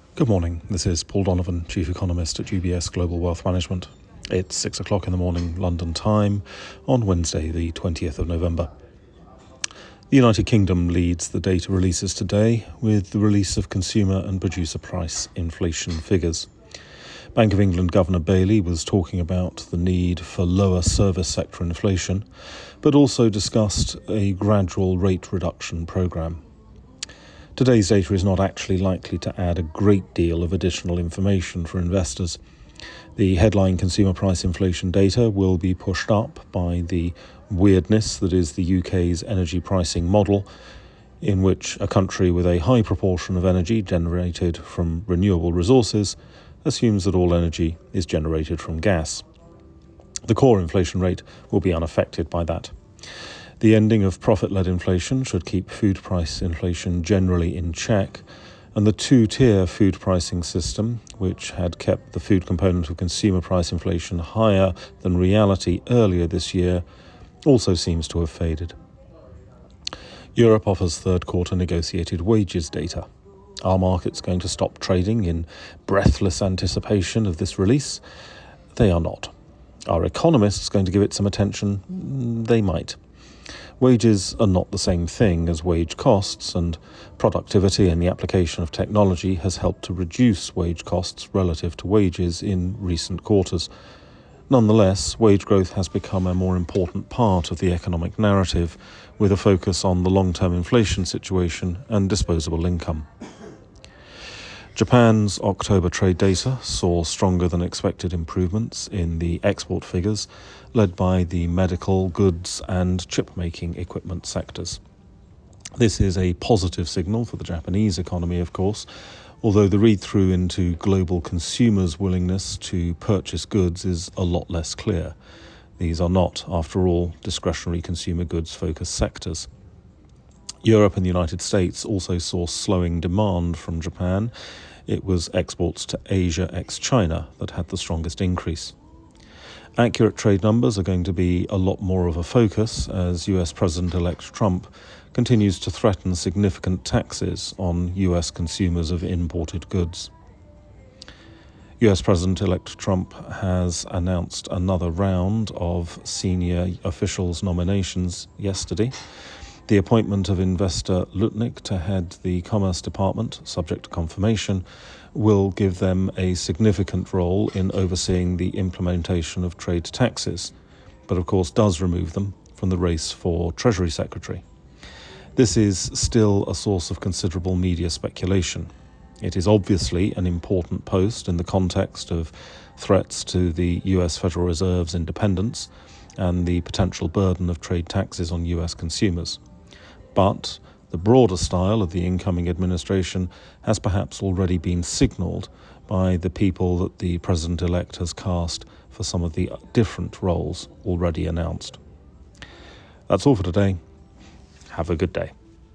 Good morning. This is Paul Donovan, Chief Economist at UBS Global Wealth Management. It's 6 o'clock in the morning, London time, on Wednesday, the 20th of November. The United Kingdom leads the data releases today with the release of consumer and producer price inflation figures. Bank of England Governor Bailey was talking about the need for lower service sector inflation, but also discussed a gradual rate reduction programme. Today's data is not actually likely to add a great deal of additional information for investors. The headline consumer price inflation data will be pushed up by the weirdness that is the UK's energy pricing model, in which a country with a high proportion of energy generated from renewable resources assumes that all energy is generated from gas. The core inflation rate will be unaffected by that. The ending of profit-led inflation should keep food price inflation generally in check, and the two-tier food pricing system, which had kept the food component of consumer price inflation higher than reality earlier this year, also seems to have faded. Europe offers third-quarter negotiated wages data. Are markets going to stop trading in breathless anticipation of this release? They are not. Are economists going to give it some attention? They might. Wages are not the same thing as wage costs, and productivity and the application of technology has helped to reduce wage costs relative to wages in recent quarters. Nonetheless, wage growth has become a more important part of the economic narrative, with a focus on the long-term inflation situation and disposable income. Japan's October trade data saw stronger than expected improvements in the export figures, led by the medical, goods and chip-making equipment sectors. This is a positive signal for the Japanese economy, of course, although the read-through into global consumers' willingness to purchase goods is a lot less clear. These are not, after all, discretionary consumer goods-focused sectors. Europe and the United States also saw slowing demand from Japan. It was exports to Asia ex-China that had the strongest increase. Accurate trade numbers are going to be a lot more of a focus as US President-elect Trump continues to threaten significant taxes on US consumers of imported goods. US President-elect Trump has announced another round of senior officials' nominations yesterday. The appointment of investor Lutnick to head the Commerce Department, subject to confirmation, will give them a significant role in overseeing the implementation of trade taxes, but of course does remove them from the race for Treasury Secretary. This is still a source of considerable media speculation. It is obviously an important post in the context of threats to the US Federal Reserve's independence and the potential burden of trade taxes on US consumers. But the broader style of the incoming administration has perhaps already been signalled by the people that the president-elect has cast for some of the different roles already announced. That's all for today. Have a good day.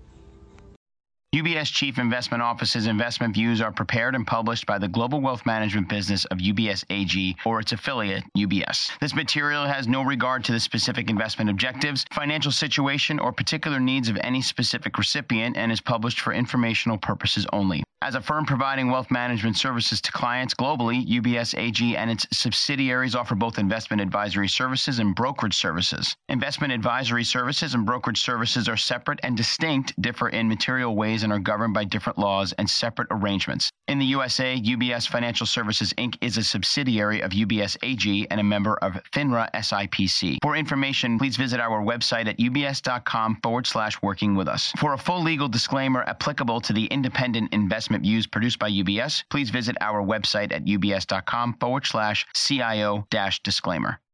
UBS Chief Investment Office's investment views are prepared and published by the Global Wealth Management business of UBS AG or its affiliate, UBS. This material has no regard to the specific investment objectives, financial situation, or particular needs of any specific recipient and is published for informational purposes only. As a firm providing wealth management services to clients globally, UBS AG and its subsidiaries offer both investment advisory services and brokerage services. Investment advisory services and brokerage services are separate and distinct, differ in material ways, and are governed by different laws and separate arrangements. In the USA, UBS Financial Services Inc. is a subsidiary of UBS AG and a member of FINRA SIPC. For information, please visit our website at ubs.com/working with us. For a full legal disclaimer applicable to the independent investment views produced by UBS, please visit our website at ubs.com/CIO-disclaimer.